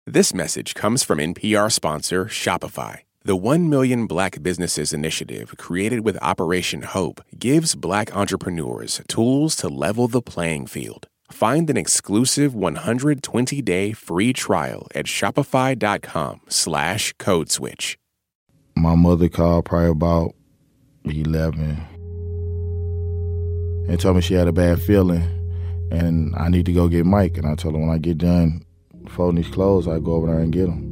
This message comes from NPR sponsor Shopify. The 1 Million Black Businesses Initiative, created with Operation Hope, gives Black entrepreneurs tools to level the playing field. Find an exclusive 120-day free trial at shopify.com/codeswitch. My mother called probably about 11 and told me she had a bad feeling and I need to go get Mike. And I told her when I get done folding these clothes, I'd go over there and get him.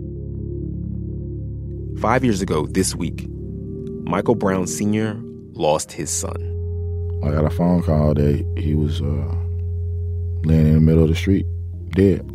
5 years ago this week, Michael Brown Sr. lost his son. I got a phone call that he was laying in the middle of the street, dead.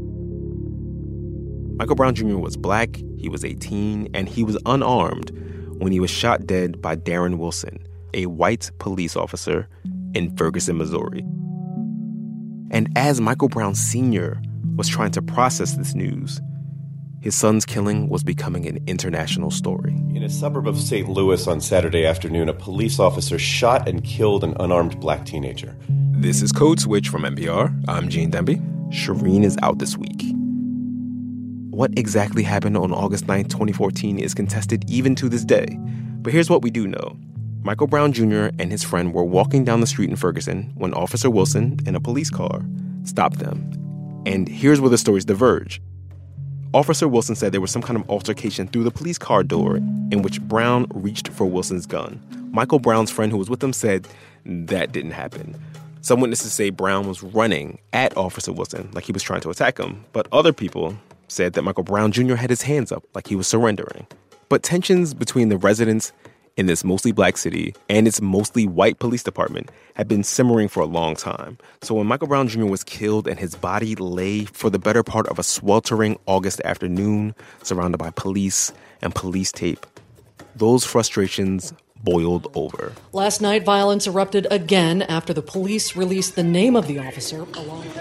Michael Brown Jr. was Black, he was 18, and he was unarmed when he was shot dead by Darren Wilson, a white police officer in Ferguson, Missouri. And as Michael Brown Sr. was trying to process this news, his son's killing was becoming an international story. In a suburb of St. Louis on Saturday afternoon, a police officer shot and killed an unarmed Black teenager. This is Code Switch from NPR. I'm Gene Demby. Shireen is out this week. What exactly happened on August 9th, 2014 is contested even to this day. But here's what we do know. Michael Brown Jr. and his friend were walking down the street in Ferguson when Officer Wilson in a police car stopped them. And here's where the stories diverge. Officer Wilson said there was some kind of altercation through the police car door in which Brown reached for Wilson's gun. Michael Brown's friend who was with him said that didn't happen. Some witnesses say Brown was running at Officer Wilson like he was trying to attack him, but other people said that Michael Brown Jr. had his hands up like he was surrendering. But tensions between the residents in this mostly Black city and its mostly white police department had been simmering for a long time. So when Michael Brown Jr. was killed and his body lay for the better part of a sweltering August afternoon, surrounded by police and police tape, those frustrations boiled over. Last night, violence erupted again after the police released the name of the officer along with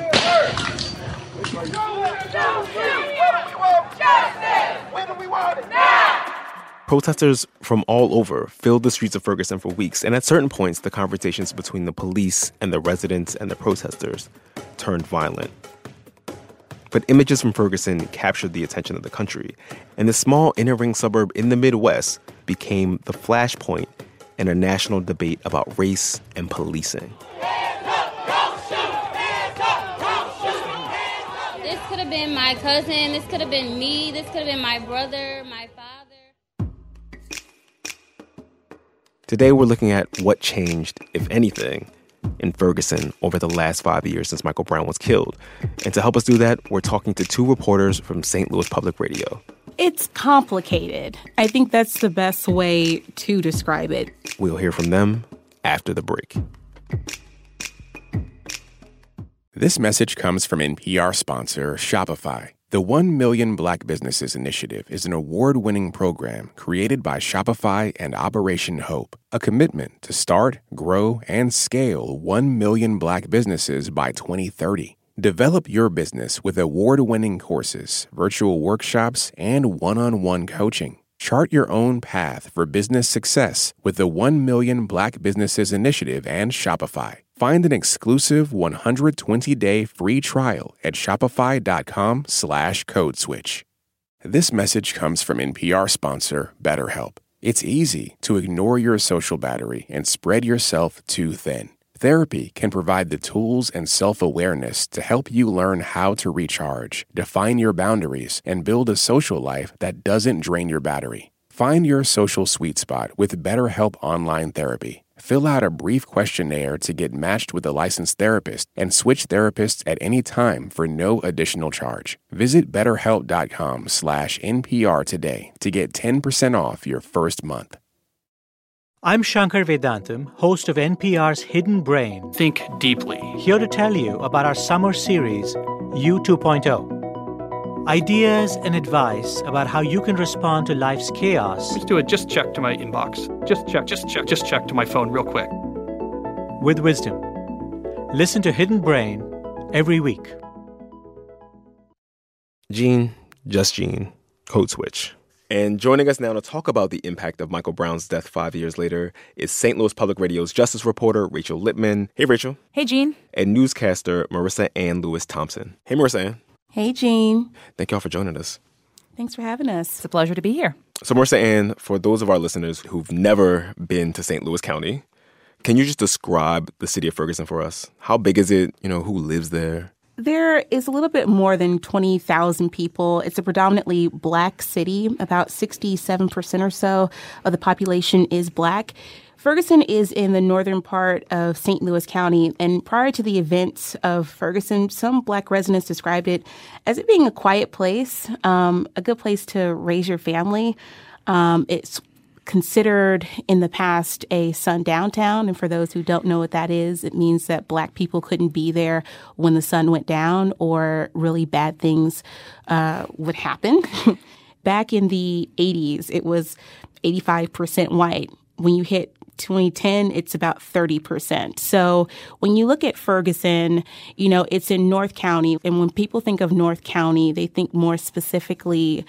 Protesters from all over filled the streets of Ferguson for weeks, and at certain points, the conversations between the police and the residents and the protesters turned violent. But images from Ferguson captured the attention of the country, and the small inner-ring suburb in the Midwest became the flashpoint in a national debate about race and policing. This could have been my cousin, this could have been me, this could have been my brother, my father. Today, we're looking at what changed, if anything, in Ferguson over the last 5 years since Michael Brown was killed. And to help us do that, we're talking to two reporters from St. Louis Public Radio. It's complicated. I think that's the best way to describe it. We'll hear from them after the break. This message comes from NPR sponsor Shopify. The 1 Million Black Businesses Initiative is an award-winning program created by Shopify and Operation Hope, a commitment to start, grow, and scale 1 million Black businesses by 2030. Develop your business with award-winning courses, virtual workshops, and one-on-one coaching. Chart your own path for business success with the 1 Million Black Businesses Initiative and Shopify. Find an exclusive 120-day free trial at shopify.com/codeswitch. This message comes from NPR sponsor BetterHelp. It's easy to ignore your social battery and spread yourself too thin. Therapy can provide the tools and self-awareness to help you learn how to recharge, define your boundaries, and build a social life that doesn't drain your battery. Find your social sweet spot with BetterHelp Online Therapy. Fill out a brief questionnaire to get matched with a licensed therapist and switch therapists at any time for no additional charge. Visit BetterHelp.com/NPR today to get 10% off your first month. I'm Shankar Vedantam, host of NPR's Hidden Brain. Think deeply. Here to tell you about our summer series, You 2.0. Ideas and advice about how you can respond to life's chaos. Just do a just check to my inbox. Just check to my phone real quick. With wisdom. Listen to Hidden Brain every week. Gene, just Gene, Code Switch. And joining us now to talk about the impact of Michael Brown's death 5 years later is St. Louis Public Radio's justice reporter, Rachel Lippman. Hey, Rachel. Hey, Gene. And newscaster, Marissa Ann Lewis Thompson. Hey, Marissa Ann. Hey, Jean. Thank y'all for joining us. Thanks for having us. It's a pleasure to be here. So, Marissa Ann, for those of our listeners who've never been to St. Louis County, can you just describe the city of Ferguson for us? How big is it? Who lives there? There is a little bit more than 20,000 people. It's a predominantly Black city. About 67% or so of the population is Black. Ferguson is in the northern part of St. Louis County, and prior to the events of Ferguson, some Black residents described it as it being a quiet place, a good place to raise your family. It's considered in the past a sundown town, and for those who don't know what that is, it means that Black people couldn't be there when the sun went down or really bad things would happen. Back in the 80s, it was 85% white. When you hit 2010, it's about 30%. So when you look at Ferguson, it's in North County. And when people think of North County, they think more specifically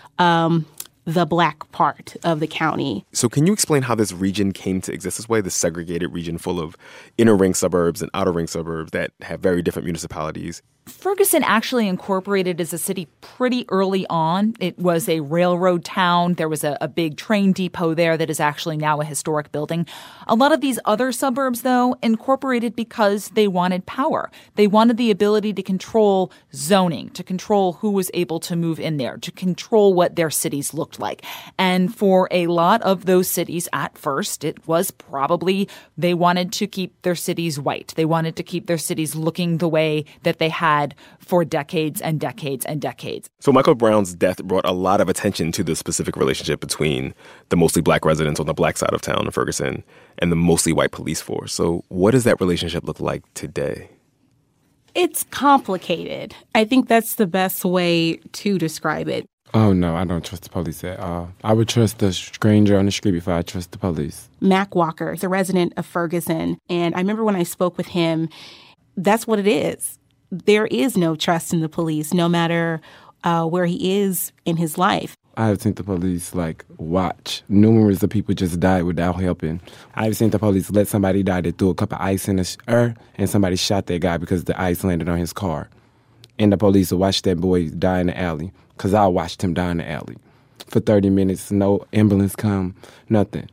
the Black part of the county. So can you explain how this region came to exist this way, this segregated region full of inner ring suburbs and outer ring suburbs that have very different municipalities? Ferguson actually incorporated as a city pretty early on. It was a railroad town. There was a big train depot there that is actually now a historic building. A lot of these other suburbs, though, incorporated because they wanted power. They wanted the ability to control zoning, to control who was able to move in there, to control what their cities looked like. And for a lot of those cities at first, it was probably they wanted to keep their cities white. They wanted to keep their cities looking the way that they had for decades and decades and decades. So Michael Brown's death brought a lot of attention to the specific relationship between the mostly Black residents on the Black side of town in Ferguson and the mostly white police force. So what does that relationship look like today? It's complicated. I think that's the best way to describe it. Oh, no, I don't trust the police at all. I would trust the stranger on the street before I trust the police. Mac Walker is a resident of Ferguson, and I remember when I spoke with him, that's what it is. There is no trust in the police, no matter where he is in his life. I have seen the police, watch. Numerous of people just died without helping. I've seen the police let somebody die. They threw a cup of ice in the air, and somebody shot that guy because the ice landed on his car. And the police watched that boy die in the alley, because I watched him die in the alley. For 30 minutes, no ambulance come, nothing.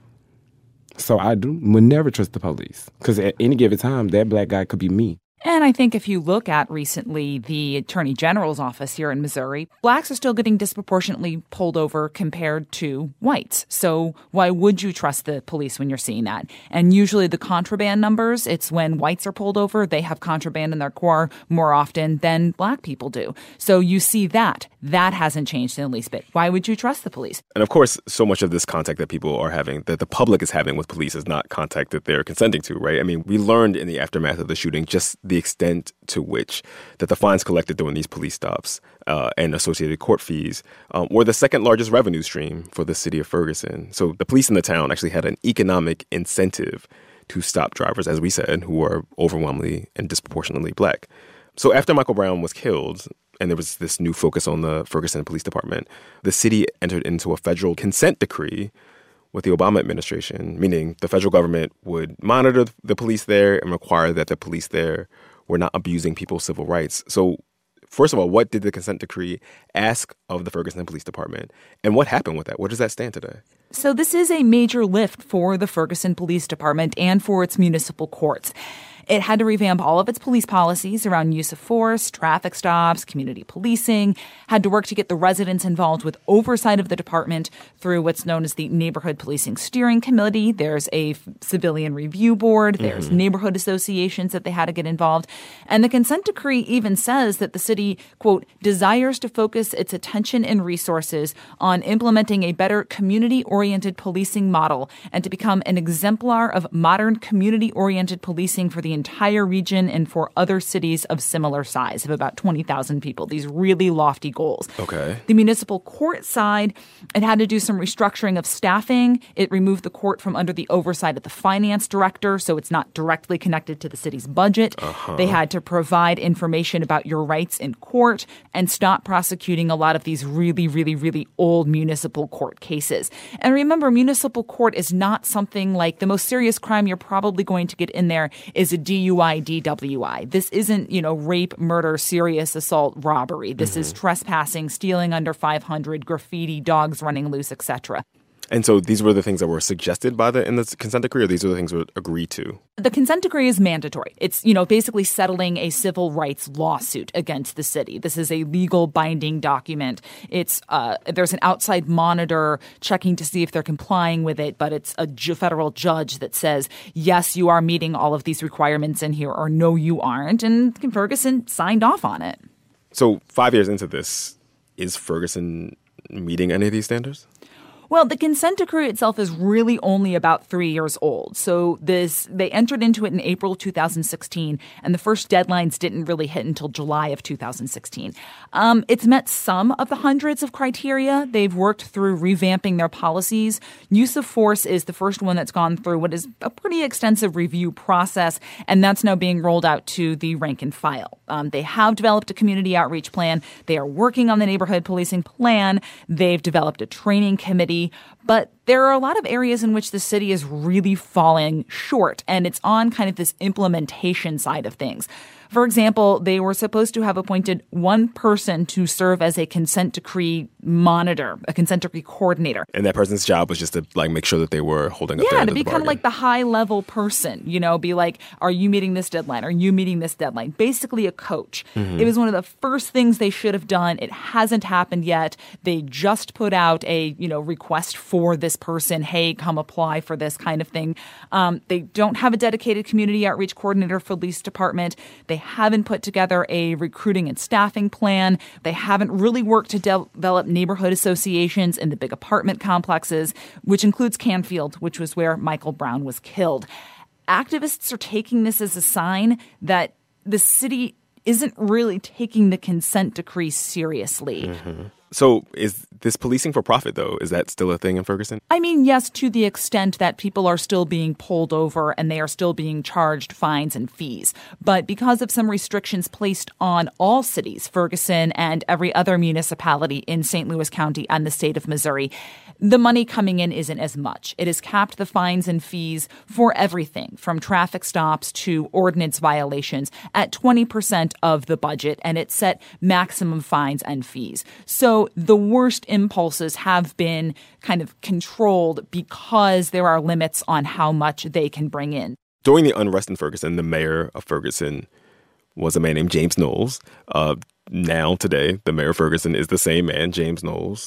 So would never trust the police, because at any given time, that Black guy could be me. And I think if you look at recently the Attorney General's office here in Missouri, Blacks are still getting disproportionately pulled over compared to whites. So why would you trust the police when you're seeing that? And usually the contraband numbers, it's when whites are pulled over, they have contraband in their car more often than Black people do. So you see that. That hasn't changed in the least bit. Why would you trust the police? And of course, so much of this contact that people are having, that the public is having with police is not contact that they're consenting to, right? I mean, we learned in the aftermath of the shooting just the extent to which that the fines collected during these police stops and associated court fees were the second largest revenue stream for the city of Ferguson. So the police in the town actually had an economic incentive to stop drivers, as we said, who are overwhelmingly and disproportionately Black. So after Michael Brown was killed, and there was this new focus on the Ferguson Police Department, the city entered into a federal consent decree with the Obama administration, meaning the federal government would monitor the police there and require that the police there were not abusing people's civil rights. So first of all, what did the consent decree ask of the Ferguson Police Department? And what happened with that? Where does that stand today? So this is a major lift for the Ferguson Police Department and for its municipal courts. It had to revamp all of its police policies around use of force, traffic stops, community policing, had to work to get the residents involved with oversight of the department through what's known as the Neighborhood Policing Steering Committee. There's a civilian review board. There's neighborhood associations that they had to get involved. And the consent decree even says that the city, quote, desires to focus its attention and resources on implementing a better community-oriented policing model and to become an exemplar of modern community-oriented policing for the entire region and for other cities of similar size, of about 20,000 people. These really lofty goals. Okay. The municipal court side, it had to do some restructuring of staffing. It removed the court from under the oversight of the finance director, so it's not directly connected to the city's budget. They had to provide information about your rights in court and stop prosecuting a lot of these really, really, really old municipal court cases. And remember, municipal court is not something like the most serious crime you're probably going to get in there is a DUI, DWI. This isn't, rape, murder, serious assault, robbery. This is trespassing, stealing under 500, graffiti, dogs running loose, etc. And so these were the things that were suggested in the consent decree, or these are the things that were agreed to? The consent decree is mandatory. It's, basically settling a civil rights lawsuit against the city. This is a legal binding document. It's there's an outside monitor checking to see if they're complying with it, but it's a federal judge that says, yes, you are meeting all of these requirements in here, or no, you aren't. And Ferguson signed off on it. So 5 years into this, is Ferguson meeting any of these standards? Well, the consent decree itself is really only about 3 years old. So they entered into it in April 2016, and the first deadlines didn't really hit until July of 2016. It's met some of the hundreds of criteria. They've worked through revamping their policies. Use of force is the first one that's gone through what is a pretty extensive review process, and that's now being rolled out to the rank and file. They have developed a community outreach plan. They are working on the neighborhood policing plan. They've developed a training committee. But there are a lot of areas in which the city is really falling short, and it's on kind of this implementation side of things. For example, they were supposed to have appointed one person to serve as a consent decree monitor, a consent decree coordinator. And that person's job was just to make sure that they were holding up their end of the bargain. Yeah, to be kind of like the high-level person, be like, are you meeting this deadline? Are you meeting this deadline? Basically a coach. Mm-hmm. It was one of the first things they should have done. It hasn't happened yet. They just put out a, request for this person. Hey, come apply for this kind of thing. They don't have a dedicated community outreach coordinator for the police department. They haven't put together a recruiting and staffing plan. They haven't really worked to develop neighborhood associations in the big apartment complexes, which includes Canfield, which was where Michael Brown was killed. Activists are taking this as a sign that the city isn't really taking the consent decree seriously. Mm-hmm. So is this policing for profit, though? Is that still a thing in Ferguson? I mean, yes, to the extent that people are still being pulled over and they are still being charged fines and fees. But because of some restrictions placed on all cities, Ferguson and every other municipality in St. Louis County and the state of Missouri, the money coming in isn't as much. It has capped the fines and fees for everything from traffic stops to ordinance violations at 20% of the budget, and it set maximum fines and fees. So the worst impulses have been kind of controlled because there are limits on how much they can bring in. During the unrest in Ferguson, the mayor of Ferguson was a man named James Knowles. Now, today, the mayor of Ferguson is the same man, James Knowles.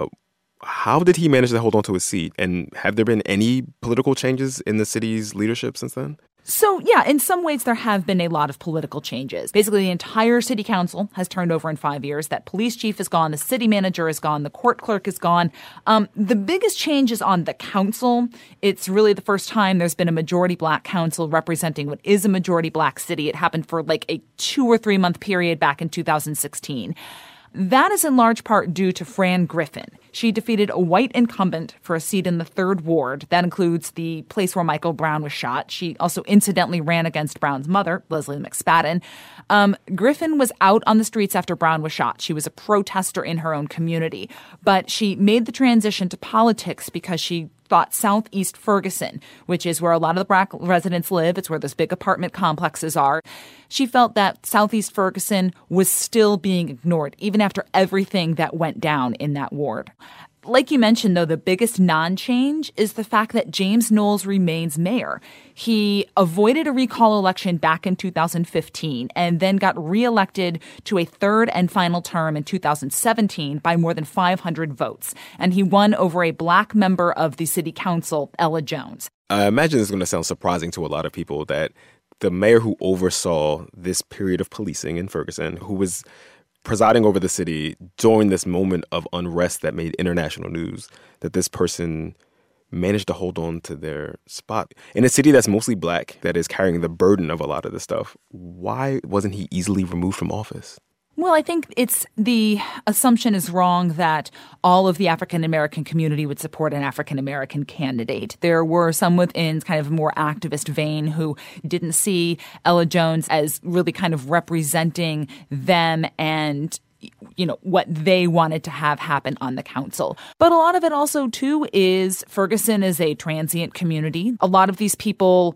How did he manage to hold on to his seat? And have there been any political changes in the city's leadership since then? So, yeah, in some ways there have been a lot of political changes. Basically, the entire city council has turned over in 5 years. That police chief is gone. The city manager is gone. The court clerk is gone. The biggest change is on the council. It's really the first time there's been a majority black council representing what is a majority black city. It happened for like a 2 or 3 month period back in 2016. That is in large part due to Fran Griffin. She defeated a white incumbent for a seat in the 3rd Ward. That includes the place where Michael Brown was shot. She also incidentally ran against Brown's mother, Leslie McSpadden. Griffin was out on the streets after Brown was shot. She was a protester in her own community. But she made the transition to politics because she thought Southeast Ferguson, which is where a lot of the black residents live. It's where those big apartment complexes are. She felt that Southeast Ferguson was still being ignored, even after everything that went down in that ward. Like you mentioned, though, the biggest non-change is the fact that James Knowles remains mayor. He avoided a recall election back in 2015 and then got reelected to a 3rd and final term in 2017 by more than 500 votes. And he won over a black member of the city council, Ella Jones. I imagine it's going to sound surprising to a lot of people that the mayor who oversaw this period of policing in Ferguson, who was presiding over the city during this moment of unrest that made international news, that this person managed to hold on to their spot. In a city that's mostly black, that is carrying the burden of a lot of this stuff, why wasn't he easily removed from office? Well, I think the assumption is wrong that all of the African-American community would support an African-American candidate. There were some within kind of a more activist vein who didn't see Ella Jones as really kind of representing them and, you know, what they wanted to have happen on the council. But a lot of it also, too, is Ferguson is a transient community. A lot of these people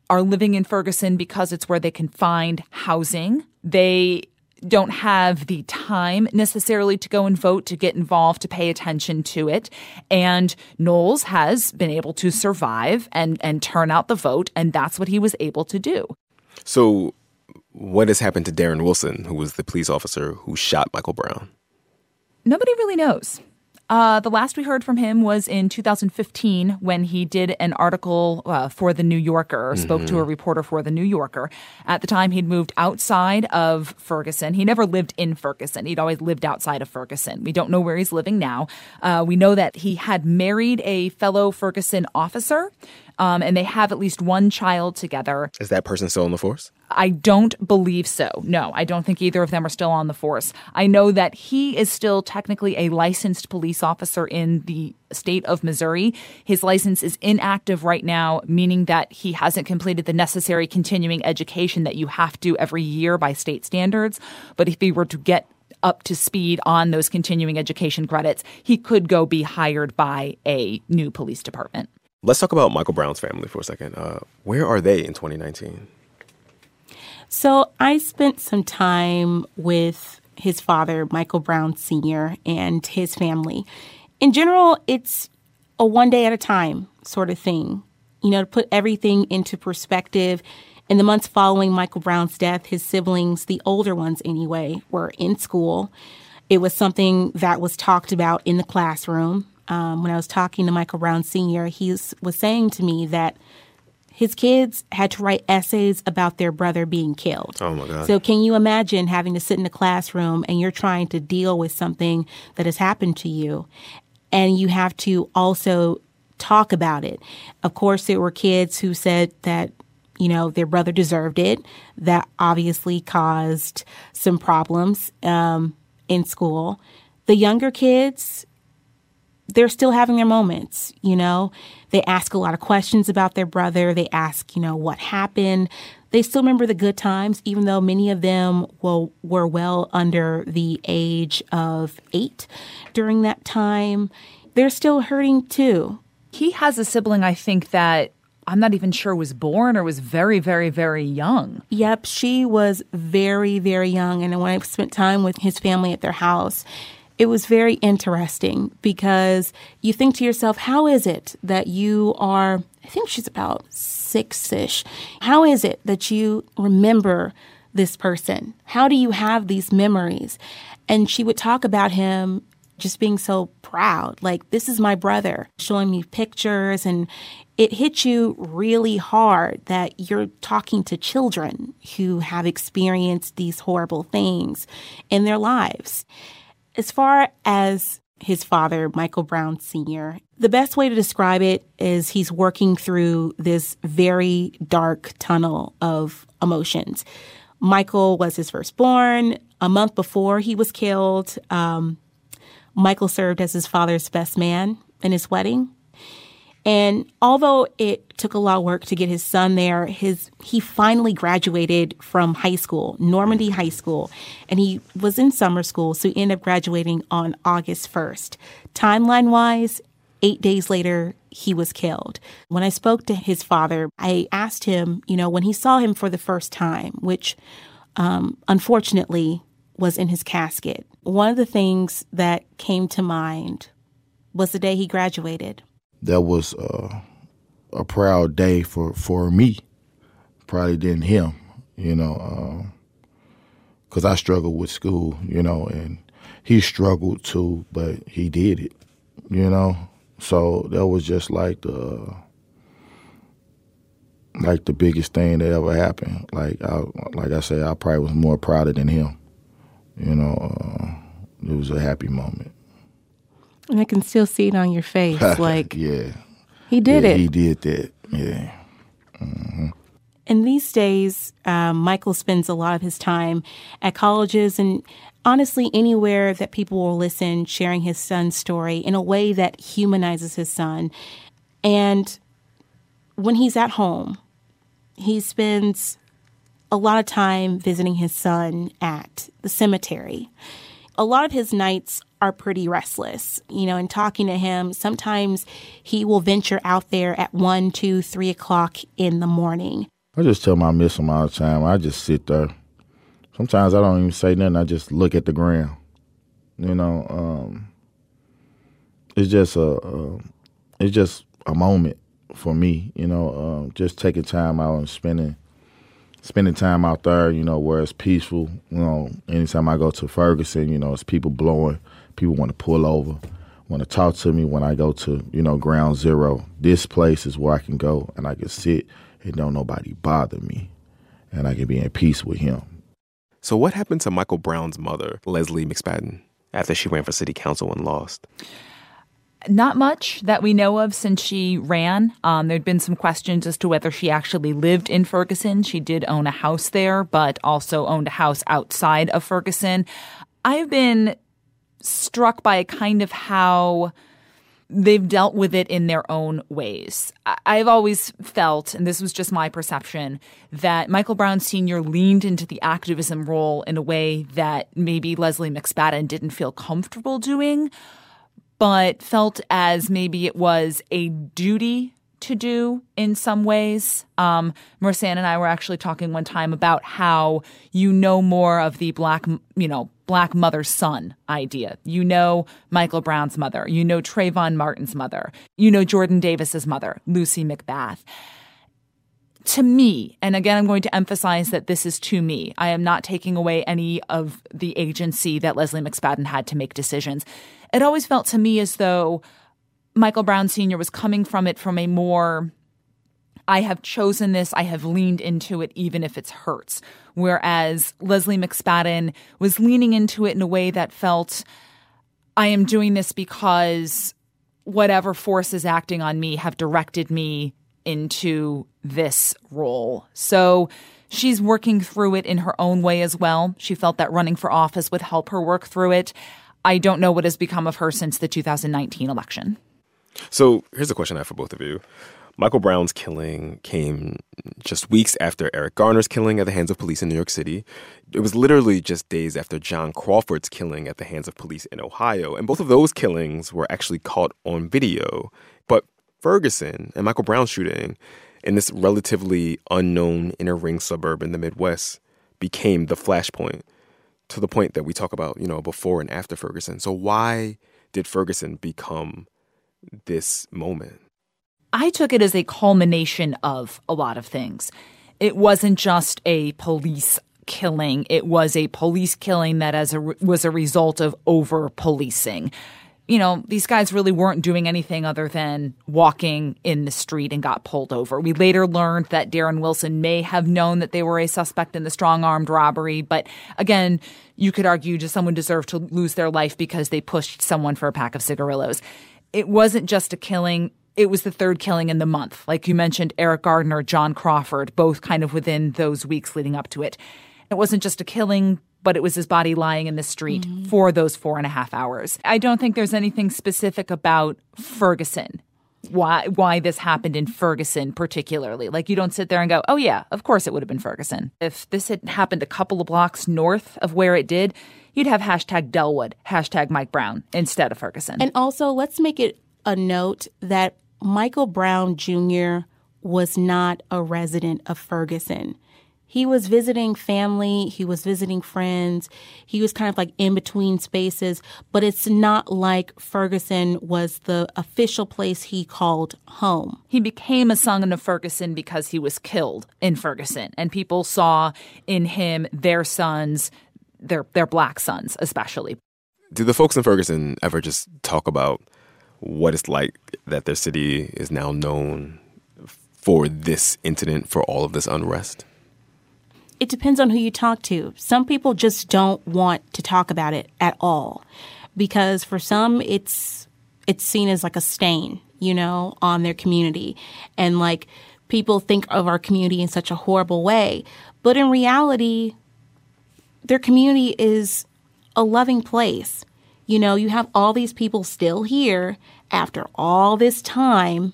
are living in Ferguson because it's where they can find housing. They don't have the time necessarily to go and vote, to get involved, to pay attention to it. And Knowles has been able to survive and turn out the vote, and that's what he was able to do. So what has happened to Darren Wilson, who was the police officer who shot Michael Brown? Nobody really knows. The last we heard from him was in 2015 when he did an article for The New Yorker, spoke to a reporter for The New Yorker. At the time, he'd moved outside of Ferguson. He never lived in Ferguson. He'd always lived outside of Ferguson. We don't know where he's living now. We know that he had married a fellow Ferguson officer, and they have at least one child together. Is that person still on the force? I don't believe so. No, I don't think either of them are still on the force. I know that he is still technically a licensed police officer in the state of Missouri. His license is inactive right now, meaning that he hasn't completed the necessary continuing education that you have to every year by state standards. But if he were to get up to speed on those continuing education credits, he could go be hired by a new police department. Let's talk about Michael Brown's family for a second. Where are they in 2019? So I spent some time with his father, Michael Brown Sr., and his family. In general, it's a one day at a time sort of thing. You know, to put everything into perspective, in the months following Michael Brown's death, his siblings, the older ones anyway, were in school. It was something that was talked about in the classroom. When I was talking to Michael Brown Sr., he was saying to me that his kids had to write essays about their brother being killed. Oh, my God. So can you imagine having to sit in a classroom and you're trying to deal with something that has happened to you, and you have to also talk about it? Of course, there were kids who said that, you know, their brother deserved it. That obviously caused some problems in school. The younger kids, they're still having their moments, you know. They ask a lot of questions about their brother. They ask, you know, what happened. They still remember the good times, even though many of them were well under the age of 8 during that time. They're still hurting, too. He has a sibling, I think, that I'm not even sure was born or was very, very, very young. Yep, she was very, very young. And when I spent time with his family at their house, it was very interesting because you think to yourself, how is it that you are, I think she's about 6-ish. How is it that you remember this person? How do you have these memories? And she would talk about him just being so proud, like, this is my brother, showing me pictures. And it hit you really hard that you're talking to children who have experienced these horrible things in their lives. As far as his father, Michael Brown Sr., the best way to describe it is he's working through this very dark tunnel of emotions. Michael was his firstborn. A month before he was killed, Michael served as his father's best man in his wedding. And although it took a lot of work to get his son there, he finally graduated from high school, Normandy High School, and he was in summer school, so he ended up graduating on August 1st. Timeline-wise, 8 days later, he was killed. When I spoke to his father, I asked him, you know, when he saw him for the first time, which unfortunately was in his casket, one of the things that came to mind was the day he graduated. That was a proud day for me, probably than him, you know, because I struggled with school, you know, and he struggled too, but he did it, you know. So that was just like the biggest thing that ever happened. Like I said, I probably was more prouder than him, you know. It was a happy moment. And I can still see it on your face. Like, yeah. He did it. He did that, yeah. Mm-hmm. And these days, Michael spends a lot of his time at colleges and honestly anywhere that people will listen, sharing his son's story in a way that humanizes his son. And when he's at home, he spends a lot of time visiting his son at the cemetery. A lot of his nights are pretty restless, you know, and talking to him, sometimes he will venture out there at 1, 2, 3 o'clock in the morning. I just tell them I miss them all the time. I just sit there. Sometimes I don't even say nothing. I just look at the ground. You know, it's just a moment for me. You know, just taking time out and spending time out there. You know, where it's peaceful. You know, anytime I go to Ferguson, you know, it's people blowing. People want to pull over, want to talk to me when I go to, you know, Ground Zero. This place is where I can go and I can sit and don't nobody bother me, and I can be in peace with him. So what happened to Michael Brown's mother, Leslie McSpadden, after she ran for city council and lost? Not much that we know of since she ran. There'd been some questions as to whether she actually lived in Ferguson. She did own a house there, but also owned a house outside of Ferguson. I've been struck by kind of how they've dealt with it in their own ways. I've always felt, and this was just my perception, that Michael Brown Sr. leaned into the activism role in a way that maybe Leslie McSpadden didn't feel comfortable doing, but felt as maybe it was a duty to do in some ways. Mersanne and I were actually talking one time about how you know more of the black mother's son idea. You know Michael Brown's mother. You know Trayvon Martin's mother. You know Jordan Davis's mother, Lucy McBath. To me, and again, I'm going to emphasize that this is to me. I am not taking away any of the agency that Leslie McSpadden had to make decisions. It always felt to me as though Michael Brown Sr. was coming from it from a more, I have chosen this, I have leaned into it, even if it hurts. Whereas Leslie McSpadden was leaning into it in a way that felt, I am doing this because whatever forces acting on me have directed me into this role. So she's working through it in her own way as well. She felt that running for office would help her work through it. I don't know what has become of her since the 2019 election. So here's a question I have for both of you. Michael Brown's killing came just weeks after Eric Garner's killing at the hands of police in New York City. It was literally just days after John Crawford's killing at the hands of police in Ohio. And both of those killings were actually caught on video. But Ferguson and Michael Brown's shooting in this relatively unknown inner ring suburb in the Midwest became the flashpoint, to the point that we talk about, before and after Ferguson. So why did Ferguson become this moment? I took it as a culmination of a lot of things. It wasn't just a police killing. It was a police killing that was a result of over-policing. These guys really weren't doing anything other than walking in the street and got pulled over. We later learned that Darren Wilson may have known that they were a suspect in the strong-armed robbery. But again, you could argue, does someone deserve to lose their life because they pushed someone for a pack of cigarillos? It wasn't just a killing. It was the third killing in the month. Like you mentioned, Eric Garner, John Crawford, both kind of within those weeks leading up to it. It wasn't just a killing, but it was his body lying in the street for those 4.5 hours. I don't think there's anything specific about Ferguson, why this happened in Ferguson particularly. Like, you don't sit there and go, oh yeah, of course it would have been Ferguson. If this had happened a couple of blocks north of where it did, you'd have hashtag Delwood, hashtag Mike Brown instead of Ferguson. And also, let's make it a note that Michael Brown Jr. was not a resident of Ferguson. He was visiting family. He was visiting friends. He was kind of like in between spaces. But it's not like Ferguson was the official place he called home. He became a son of Ferguson because he was killed in Ferguson. And people saw in him their sons, their black sons especially. Do the folks in Ferguson ever just talk about what it's like that their city is now known for this incident, for all of this unrest? It depends on who you talk to. Some people just don't want to talk about it at all because for some it's seen as like a stain, on their community. And like people think of our community in such a horrible way. But in reality, their community is a loving place. You have all these people still here after all this time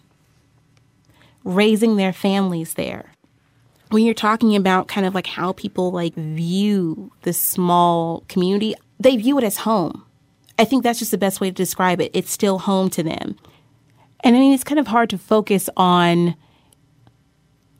raising their families there. When you're talking about kind of like how people like view this small community, they view it as home. I think that's just the best way to describe it. It's still home to them. And I mean, it's kind of hard to focus on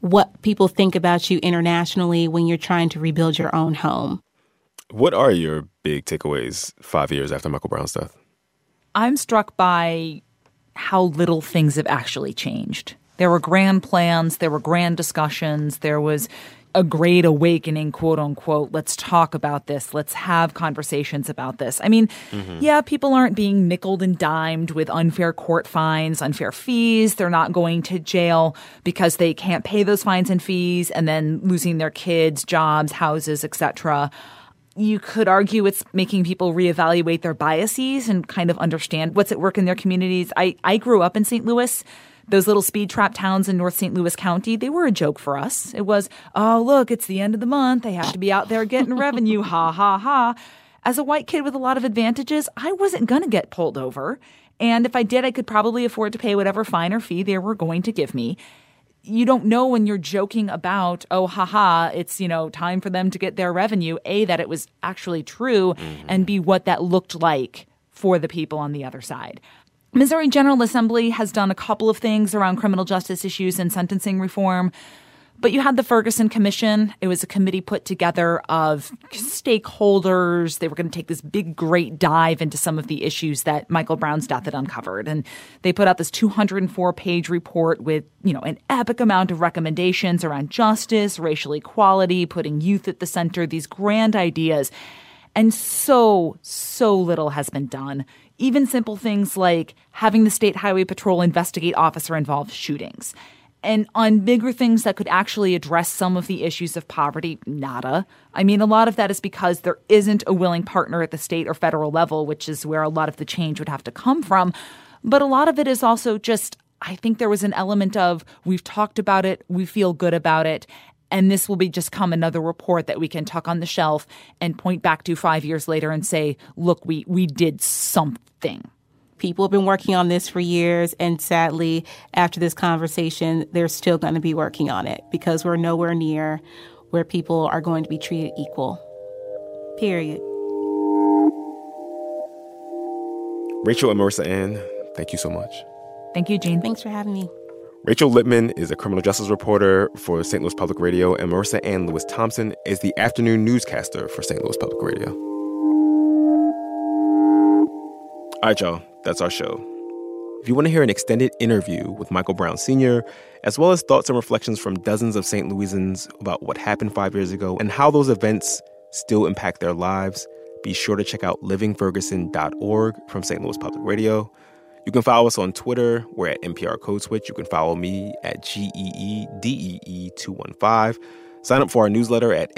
what people think about you internationally when you're trying to rebuild your own home. What are your big takeaways 5 years after Michael Brown's death? I'm struck by how little things have actually changed. There were grand plans, there were grand discussions, there was a great awakening, quote unquote. Let's talk about this. Let's have conversations about this. I mean, yeah, people aren't being nickeled and dimed with unfair court fines, unfair fees. They're not going to jail because they can't pay those fines and fees and then losing their kids, jobs, houses, etc. You could argue it's making people reevaluate their biases and kind of understand what's at work in their communities. I grew up in St. Louis. Those little speed trap towns in North St. Louis County, they were a joke for us. It was, oh, look, it's the end of the month. They have to be out there getting revenue. Ha, ha, ha. As a white kid with a lot of advantages, I wasn't going to get pulled over. And if I did, I could probably afford to pay whatever fine or fee they were going to give me. You don't know when you're joking about, oh, haha, it's, time for them to get their revenue, A, that it was actually true, and B, what that looked like for the people on the other side. Missouri General Assembly has done a couple of things around criminal justice issues and sentencing reform. But you had the Ferguson Commission. It was a committee put together of stakeholders. They were going to take this big, great dive into some of the issues that Michael Brown's death had uncovered. And they put out this 204-page report with, an epic amount of recommendations around justice, racial equality, putting youth at the center, these grand ideas. And so little has been done. Even simple things like having the State Highway Patrol investigate officer-involved shootings. And on bigger things that could actually address some of the issues of poverty, nada. I mean, a lot of that is because there isn't a willing partner at the state or federal level, which is where a lot of the change would have to come from. But a lot of it is also just, I think there was an element of, we've talked about it, we feel good about it, and this will be just come another report that we can tuck on the shelf and point back to 5 years later and say, look, we did something. People have been working on this for years, and sadly, after this conversation, they're still going to be working on it because we're nowhere near where people are going to be treated equal. Period. Rachel and Marissa Ann, thank you so much. Thank you, Gene. Thanks for having me. Rachel Lippman is a criminal justice reporter for St. Louis Public Radio, and Marissa Ann Lewis-Thompson is the afternoon newscaster for St. Louis Public Radio. All right, y'all, that's our show. If you want to hear an extended interview with Michael Brown Sr., as well as thoughts and reflections from dozens of St. Louisans about what happened 5 years ago and how those events still impact their lives, be sure to check out livingferguson.org from St. Louis Public Radio. You can follow us on Twitter. We're at NPR Code Switch. You can follow me at GEEDEE215. Sign up for our newsletter at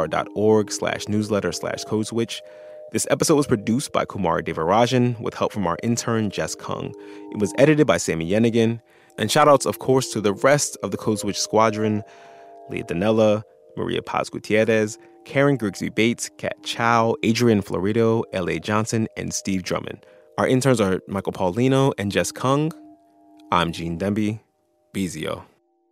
npr.org/newsletter/Code Switch. This episode was produced by Kumari Devarajan with help from our intern, Jess Kung. It was edited by Sammy Yenigan. And shout-outs, of course, to the rest of the Code Switch squadron: Leah Donnella, Maria Paz Gutierrez, Karen Grigsby Bates, Kat Chow, Adrian Florido, L.A. Johnson, and Steve Drummond. Our interns are Michael Paulino and Jess Kung. I'm Gene Demby. Be easy, yo.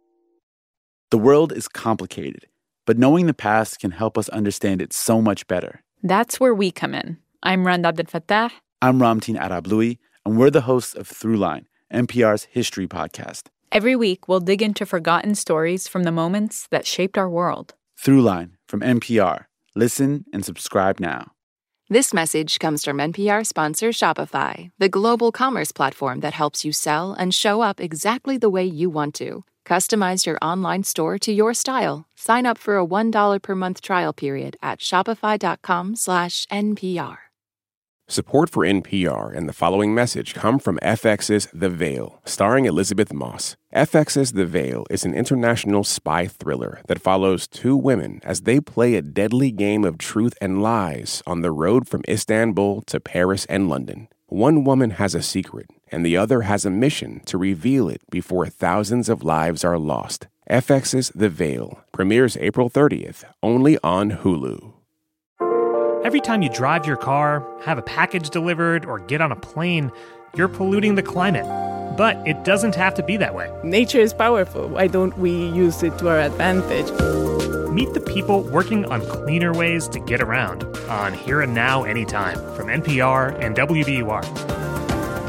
The world is complicated, but knowing the past can help us understand it so much better. That's where we come in. I'm Rand Abdelfatah. I'm Ramtin Arablouei, and we're the hosts of Throughline, NPR's history podcast. Every week, we'll dig into forgotten stories from the moments that shaped our world. Throughline from NPR. Listen and subscribe now. This message comes from NPR sponsor Shopify, the global commerce platform that helps you sell and show up exactly the way you want to. Customize your online store to your style. Sign up for a $1 per month trial period at shopify.com/NPR. Support for NPR and the following message come from FX's The Veil, starring Elizabeth Moss. FX's The Veil is an international spy thriller that follows two women as they play a deadly game of truth and lies on the road from Istanbul to Paris and London. One woman has a secret, and the other has a mission to reveal it before thousands of lives are lost. FX's The Veil premieres April 30th, only on Hulu. Every time you drive your car, have a package delivered, or get on a plane, you're polluting the climate. But it doesn't have to be that way. Nature is powerful. Why don't we use it to our advantage? Meet the people working on cleaner ways to get around on Here and Now Anytime from NPR and WBUR.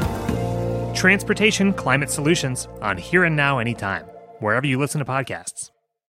Transportation Climate Solutions on Here and Now Anytime, wherever you listen to podcasts.